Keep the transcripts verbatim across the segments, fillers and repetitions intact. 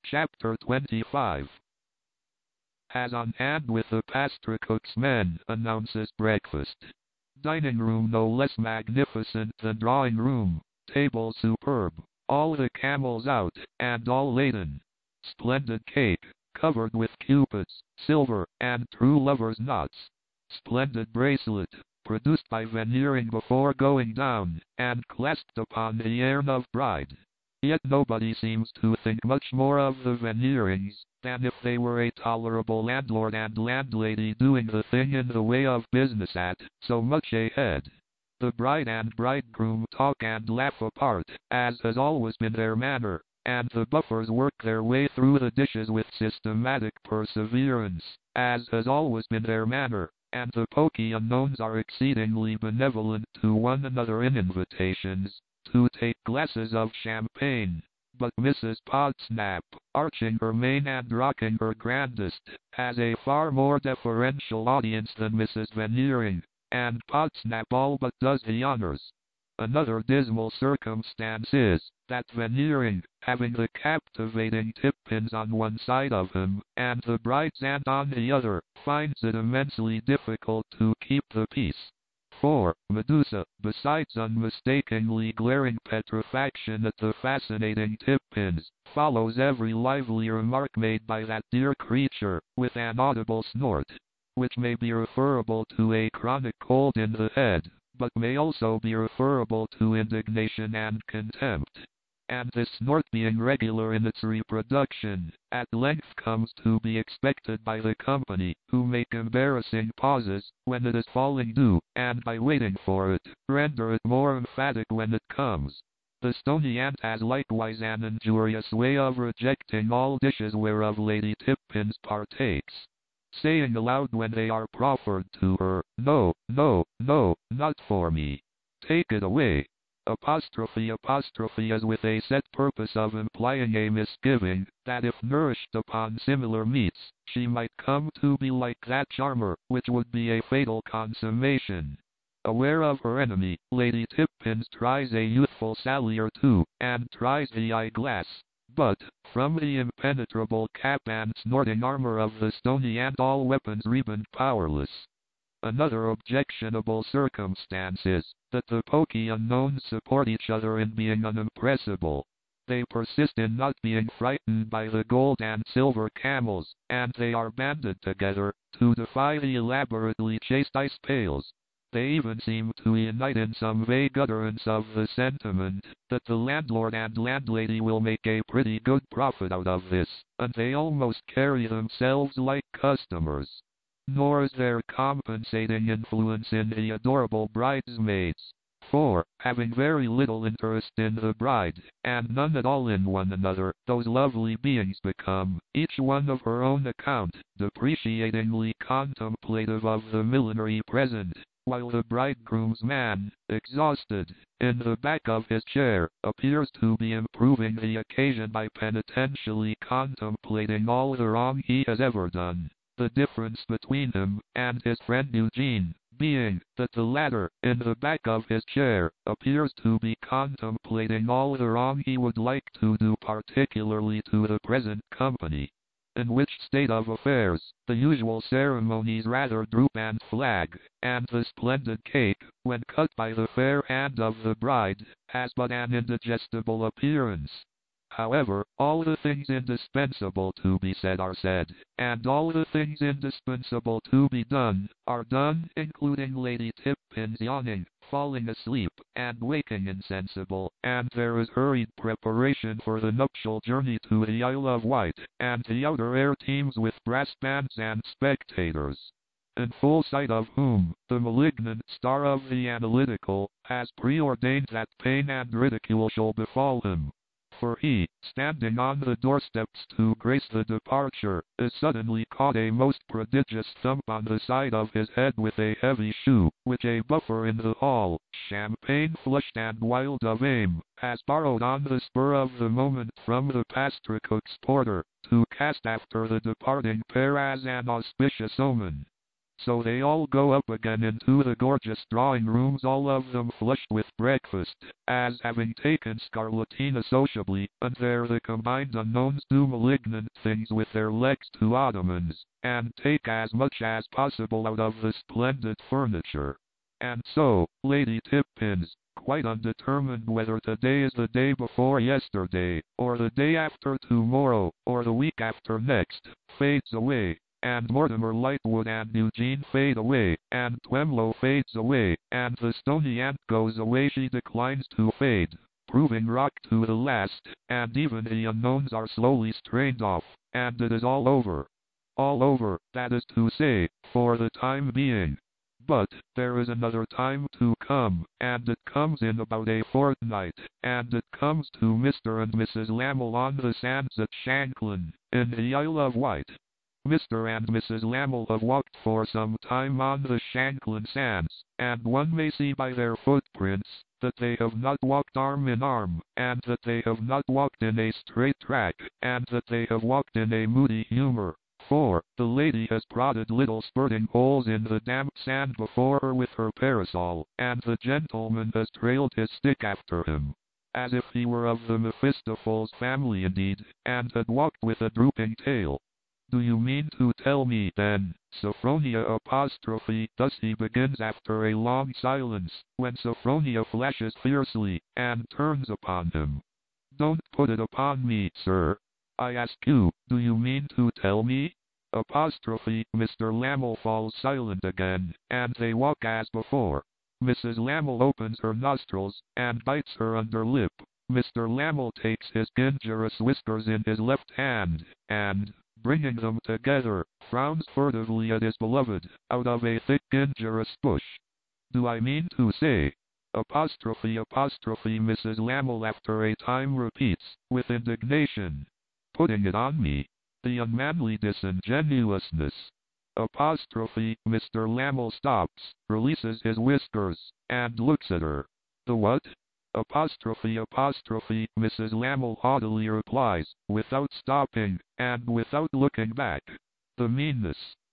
Chapter twenty-five. As on hand with the pastry cook's men, announces breakfast. Dining room no less magnificent than drawing room, table superb, all the camels out, and all laden. Splendid cake, covered with cupids, silver, and true lovers' knots. Splendid bracelet, produced by veneering before going down, and clasped upon the urn of bride. Yet nobody seems to think much more of the veneerings, than if they were a tolerable landlord and landlady doing the thing in the way of business at so much a head. The bride and bridegroom talk and laugh apart, as has always been their manner, and the buffers work their way through the dishes with systematic perseverance, as has always been their manner, and the pokey unknowns are exceedingly benevolent to one another in invitations to take glasses of champagne. But Missus Podsnap, arching her mane and rocking her grandest, has a far more deferential audience than Missus Veneering, and Podsnap all but does the honors. Another dismal circumstance is, that Veneering, having the captivating tip-pins on one side of him, and the bride's aunt on the other, finds it immensely difficult to keep the peace. For, Medusa, besides unmistakingly glaring petrifaction at the fascinating tip-pins, follows every lively remark made by that dear creature, with an audible snort, which may be referable to a chronic cold in the head, but may also be referable to indignation and contempt. And this snort being regular in its reproduction, at length comes to be expected by the company, who make embarrassing pauses, when it is falling due, and by waiting for it, render it more emphatic when it comes. The stony ant has likewise an injurious way of rejecting all dishes whereof Lady Tippins partakes, saying aloud when they are proffered to her, "No, no, no, not for me. Take it away." Apostrophe apostrophe as with a set purpose of implying a misgiving, that if nourished upon similar meats, she might come to be like that charmer, which would be a fatal consummation. Aware of her enemy, Lady Tippins tries a youthful sally or two, and tries the eyeglass, but, from the impenetrable cap and snorting armor of the stony ant all weapons rebound powerless. Another objectionable circumstance is, that the pokey unknowns support each other in being unimpressible. They persist in not being frightened by the gold and silver camels, and they are banded together, to defy the elaborately chased ice pails. They even seem to unite in some vague utterance of the sentiment, that the landlord and landlady will make a pretty good profit out of this, and they almost carry themselves like customers. Nor is there compensating influence in the adorable bridesmaids, for, having very little interest in the bride, and none at all in one another, those lovely beings become, each one of her own account, depreciatingly contemplative of the millinery present, while the bridegroom's man, exhausted, in the back of his chair, appears to be improving the occasion by penitentially contemplating all the wrong he has ever done. The difference between him and his friend Eugene being, that the latter, in the back of his chair, appears to be contemplating all the wrong he would like to do particularly to the present company. In which state of affairs, the usual ceremonies rather droop and flag, and the splendid cake, when cut by the fair hand of the bride, has but an indigestible appearance. However, all the things indispensable to be said are said, and all the things indispensable to be done, are done, including Lady Tippins yawning, falling asleep, and waking insensible, and there is hurried preparation for the nuptial journey to the Isle of Wight, and the outer air teems with brass bands and spectators, in full sight of whom, the malignant star of the analytical, has preordained that pain and ridicule shall befall him. For he, standing on the doorsteps to grace the departure, is suddenly caught a most prodigious thump on the side of his head with a heavy shoe, which a buffer in the hall, champagne-flushed and wild of aim, has borrowed on the spur of the moment from the pastry cook's porter, to cast after the departing pair as an auspicious omen. So they all go up again into the gorgeous drawing rooms, all of them flushed with breakfast, as having taken scarlatina sociably, and there the combined unknowns do malignant things with their legs to ottomans, and take as much as possible out of the splendid furniture. And so, Lady Tipkins, quite undetermined whether today is the day before yesterday, or the day after tomorrow, or the week after next, fades away, and Mortimer Lightwood and Eugene fade away, and Twemlow fades away, and the Stony Ant goes away. She declines to fade, proving rock to the last, and even the unknowns are slowly strained off, and it is all over. All over, that is to say, for the time being. But there is another time to come, and it comes in about a fortnight, and it comes to Mister and Missus Lammle on the sands at Shanklin, in the Isle of Wight. Mister and Missus Lammle have walked for some time on the Shanklin sands, and one may see by their footprints that they have not walked arm in arm, and that they have not walked in a straight track, and that they have walked in a moody humor. For, the lady has prodded little spurting holes in the damp sand before her with her parasol, and the gentleman has trailed his stick after him, as if he were of the Mephistopheles family indeed, and had walked with a drooping tail. Do you mean to tell me, then, Sophronia apostrophe, thus he begins after a long silence, when Sophronia flashes fiercely, and turns upon him. Don't put it upon me, sir. I ask you, do you mean to tell me? Apostrophe, Mister Lammle falls silent again, and they walk as before. Missus Lammle opens her nostrils, and bites her under lip. Mister Lammle takes his gingerous whiskers in his left hand, and, bringing them together, frowns furtively at his beloved, out of a thick gingerous bush. Do I mean to say? Apostrophe apostrophe Missus Lammle after a time repeats, with indignation. Putting it on me. The unmanly disingenuousness. Apostrophe Mister Lammle stops, releases his whiskers, and looks at her. The what? Apostrophe apostrophe Missus Lammle haughtily replies, without stopping, and without looking back. The meanness.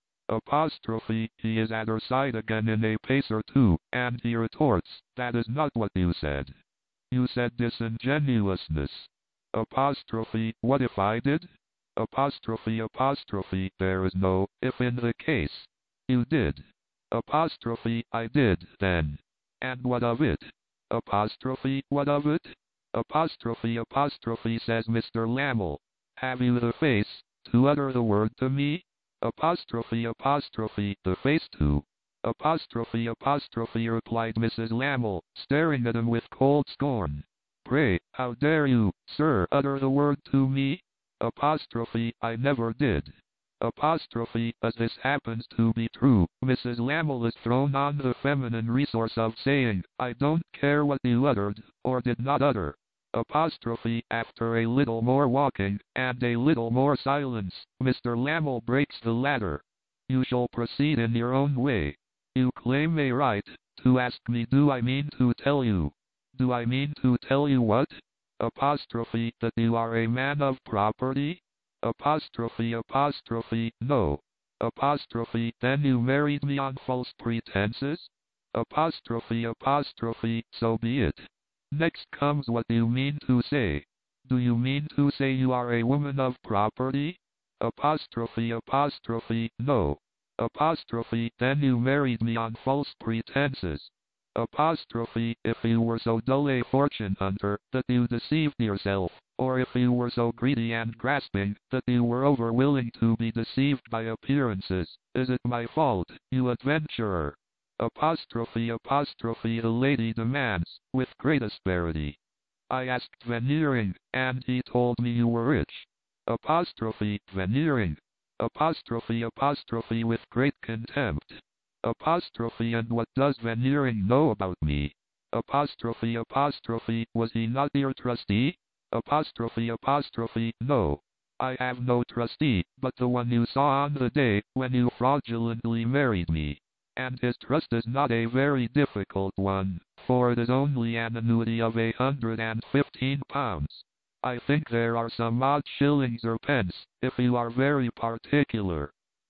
Apostrophe, he is at her side again in a pace or two, and he retorts, that is not what you said. You said disingenuousness. Apostrophe, what if I did? Apostrophe apostrophe, there is no if in the case. You did. Apostrophe, I did, then. And what of it? Apostrophe, what of it? Apostrophe apostrophe says Mister Lammle. Have you the face to utter the word to me? Apostrophe apostrophe, the face to. Apostrophe apostrophe replied Missus Lammle, staring at him with cold scorn. Pray, how dare you, sir, utter the word to me? Apostrophe, I never did. Apostrophe, as this happens to be true, Missus Lammle is thrown on the feminine resource of saying, I don't care what you uttered, or did not utter. Apostrophe, after a little more walking, and a little more silence, Mister Lammle breaks the latter. You shall proceed in your own way. You claim a right to ask me, do I mean to tell you? Do I mean to tell you what? Apostrophe, that you are a man of property? Apostrophe apostrophe, no. Apostrophe, then you married me on false pretenses? Apostrophe apostrophe, so be it. Next comes what you mean to say. Do you mean to say you are a woman of property? Apostrophe apostrophe, no. Apostrophe, then you married me on false pretenses. Apostrophe, if you were so dull a fortune hunter that you deceived yourself, or if you were so greedy and grasping that you were over willing to be deceived by appearances, is it my fault, you adventurer? Apostrophe apostrophe the lady demands, with great asperity. I asked Veneering, and he told me you were rich. Apostrophe Veneering. Apostrophe apostrophe with great contempt. Apostrophe and what does Veneering know about me? Apostrophe apostrophe, was he not your trustee? Apostrophe apostrophe, no. I have no trustee, but the one you saw on the day when you fraudulently married me. And his trust is not a very difficult one, for it is only an annuity of a hundred and fifteen pounds. I think there are some odd shillings or pence, if you are very particular.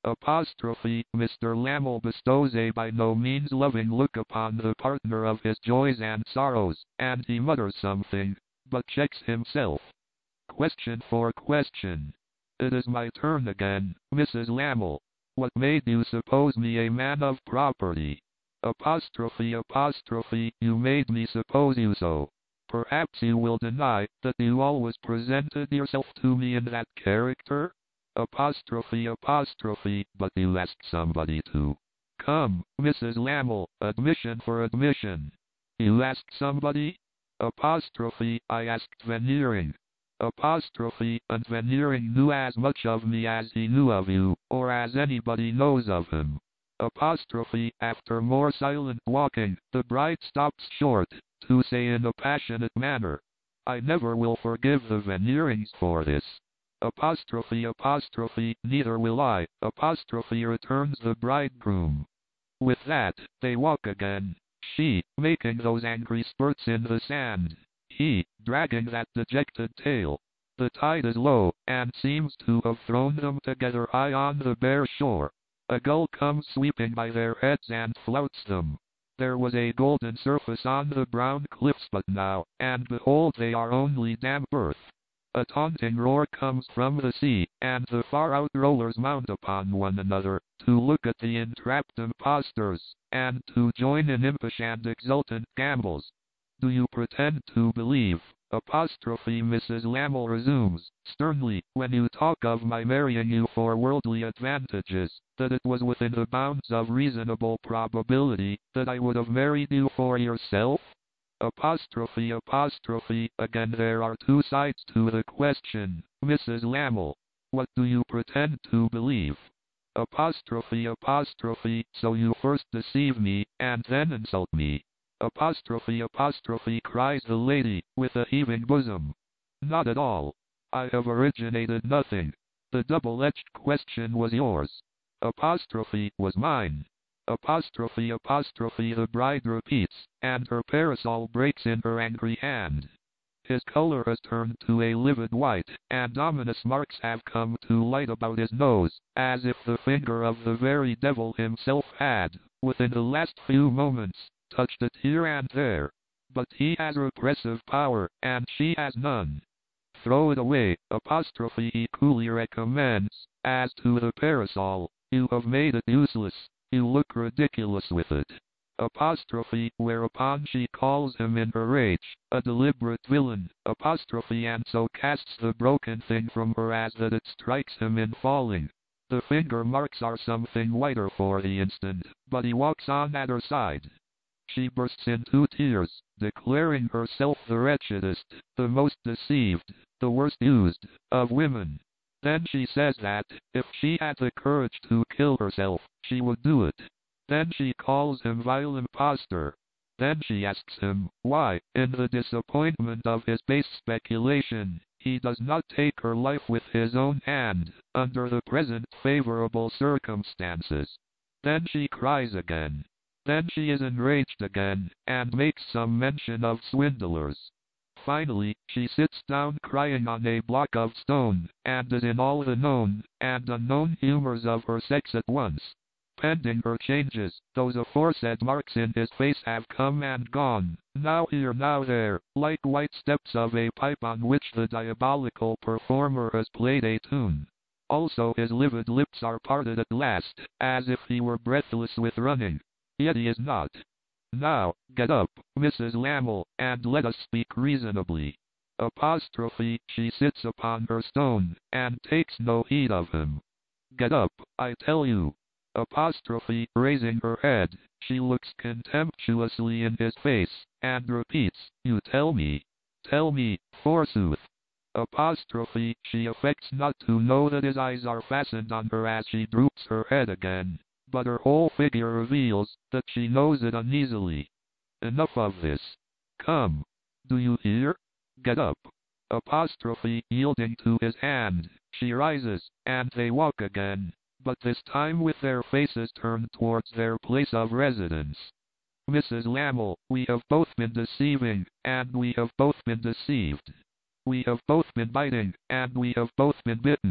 Apostrophe, Mister Lamel bestows a by no means loving look upon the partner of his joys and sorrows, and he mutters something, but checks himself. Question for question. It is my turn again, Missus Lamel. What made you suppose me a man of property? Apostrophe, apostrophe, you made me suppose you so. Perhaps you will deny that you always presented yourself to me in that character? Apostrophe, apostrophe, but you asked somebody to. Come, Missus Lamel, admission for admission. You asked somebody? Apostrophe, I asked Veneering. Apostrophe, and Veneering knew as much of me as he knew of you, or as anybody knows of him. Apostrophe, after more silent walking, the bride stops short, to say in a passionate manner, I never will forgive the Veneerings for this. Apostrophe, apostrophe, neither will I, apostrophe, returns the bridegroom. With that, they walk again, she, making those angry spurts in the sand, he, dragging that dejected tail. The tide is low, and seems to have thrown them together high on the bare shore. A gull comes sweeping by their heads and flouts them. There was a golden surface on the brown cliffs but now, and behold they are only damp earth. A taunting roar comes from the sea, and the far-out rollers mount upon one another, to look at the entrapped impostors, and to join in impish and exultant gambols. Do you pretend to believe, apostrophe Missus Lamel resumes, sternly, when you talk of my marrying you for worldly advantages, that it was within the bounds of reasonable probability, that I would have married you for yourself? Apostrophe, apostrophe, again there are two sides to the question, Missus Lamel. What do you pretend to believe? Apostrophe, apostrophe, so you first deceive me, and then insult me. Apostrophe, apostrophe, cries the lady, with a heaving bosom. Not at all. I have originated nothing. The double-edged question was yours. Apostrophe was mine. Apostrophe, apostrophe, the bride repeats, and her parasol breaks in her angry hand. His color has turned to a livid white, and ominous marks have come to light about his nose, as if the finger of the very devil himself had, within the last few moments, touched it here and there. But he has repressive power, and she has none. Throw it away, apostrophe, he coolly recommends. As to the parasol, you have made it useless. You look ridiculous with it. Apostrophe, whereupon she calls him in her rage, a deliberate villain, apostrophe, and so casts the broken thing from her as that it strikes him in falling. The finger marks are something whiter for the instant, but he walks on at her side. She bursts into tears, declaring herself the wretchedest, the most deceived, the worst used, of women. Then she says that, if she had the courage to kill herself, she would do it. Then she calls him vile impostor. Then she asks him, why, in the disappointment of his base speculation, he does not take her life with his own hand, under the present favorable circumstances. Then she cries again. Then she is enraged again, and makes some mention of swindlers. Finally, she sits down crying on a block of stone, and is in all the known and unknown humors of her sex at once. Pending her changes, those aforesaid marks in his face have come and gone, now here now there, like white steps of a pipe on which the diabolical performer has played a tune. Also his livid lips are parted at last, as if he were breathless with running. Yet he is not. Now, get up, Missus Lamel, and let us speak reasonably. Apostrophe, she sits upon her stone, and takes no heed of him. Get up, I tell you. Apostrophe, raising her head, she looks contemptuously in his face, and repeats, you tell me. Tell me, forsooth. Apostrophe, she affects not to know that his eyes are fastened on her as she droops her head again. But her whole figure reveals that she knows it uneasily. Enough of this. Come. Do you hear? Get up. Apostrophe, yielding to his hand, she rises, and they walk again, but this time with their faces turned towards their place of residence. Missus Lamel, we have both been deceiving, and we have both been deceived. We have both been biting, and we have both been bitten.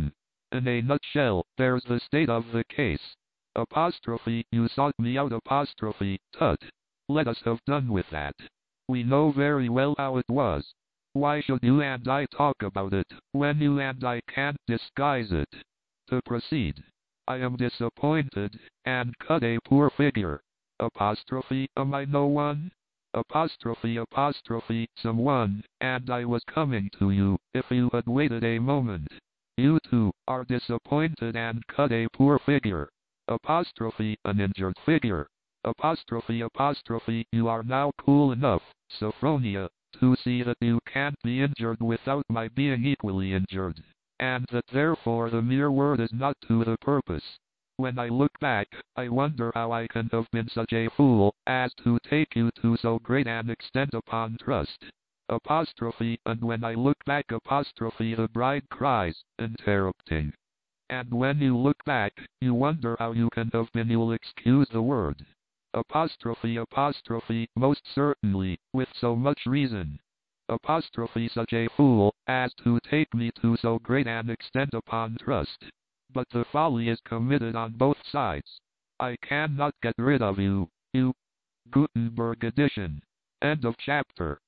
In a nutshell, there's the state of the case. Apostrophe, you sought me out apostrophe, tut. Let us have done with that. We know very well how it was. Why should you and I talk about it, when you and I can't disguise it? To proceed. I am disappointed, and cut a poor figure. Apostrophe, am I no one? Apostrophe apostrophe someone, and I was coming to you, if you had waited a moment. You too, are disappointed and cut a poor figure. Apostrophe, an injured figure. Apostrophe apostrophe, you are now cool enough, Sophronia, to see that you can't be injured without my being equally injured, and that therefore the mere word is not to the purpose. When I look back, I wonder how I can have been such a fool, as to take you to so great an extent upon trust. Apostrophe, and when I look back apostrophe the bride cries, interrupting. And when you look back, you wonder how you can have been, you'll excuse the word. Apostrophe apostrophe, most certainly, with so much reason. Apostrophe such a fool, as to take me to so great an extent upon trust. But the folly is committed on both sides. I cannot get rid of you, you. Gutenberg edition. End of chapter.